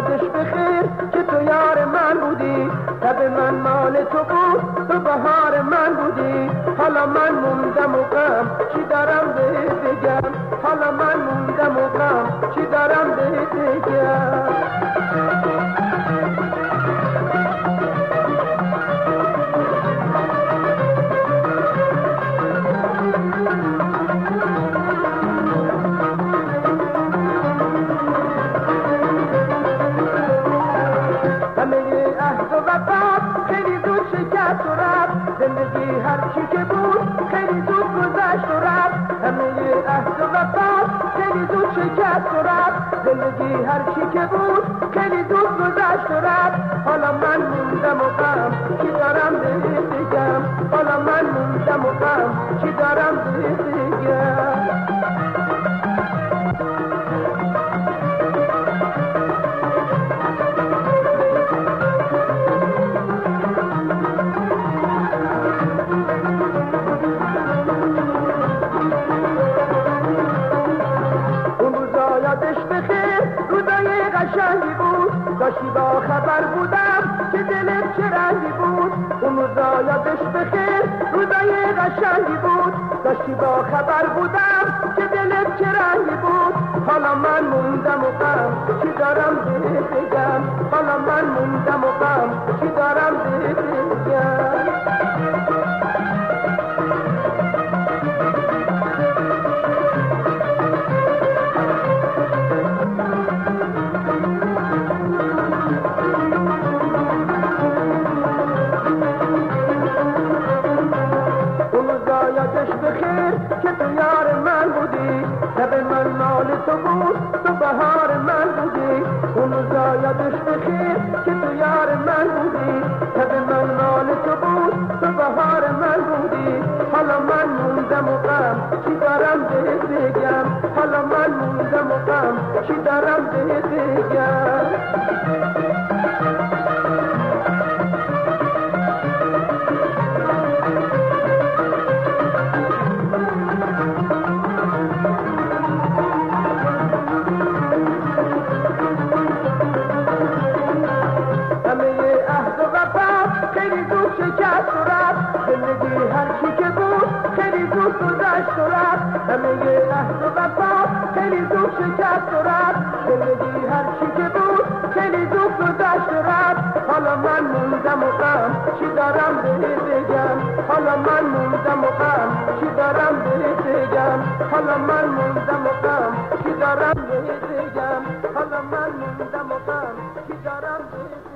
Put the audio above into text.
یادش بخیر که تو یار من بودی، شب من مال تو بود، تو بهار من بودی. حالا من موندم و غم چی دارم بهت بگم، حالا من موندم و غم چی دارم بهت بگم. خیلی زود شکست و رفت، زندگی هر چی که بود خیلی زود گذشت و رفت. همه عهد و وفا خیلی زود شکست و رفت، زندگی هر چی که بود خیلی زود گذشت و رفت. حالا من موندم و غم چی دارم بهت بگم، حالا من موندم و غم چی دارم بهت بگم. قشنگی بود، داشتی با خبر بودم که دلت چه رنگی بود. اون روزا یادش بخیر، روزای قشنگی بود، داشتی با خبر بودم که دلت چه رنگی بود. حالا من موندم و غم چی دارم بهت بگم، حالا من موندم و غم چی دارم بهت بگم. بخیر که تو یار من بودی، شب من مال تو بود، تو بهار من بودی. اون روزا یادش بخیر که تو یار من بودی، شب من مال تو بود، تو بهار من بودی. حالا من موندم و غم چی دارم بهت بگم، حالا من موندم و غم چی دارم بهت بگم. خیلی زود شکست و رفت، زندگی هر چی که بود خیلی زود گذشت و رفت. همه عهد و وفا خیلی زود شکست و رفت، زندگی هر چی که بود خیلی زود گذشت و رفت. حالا من موندم و غم چی دارم بهت بگم، حالا من موندم و غم چی دارم بهت بگم، حالا من موندم و غم چی دارم بهت بگم، حالا من موندم و غم چی دارم بهت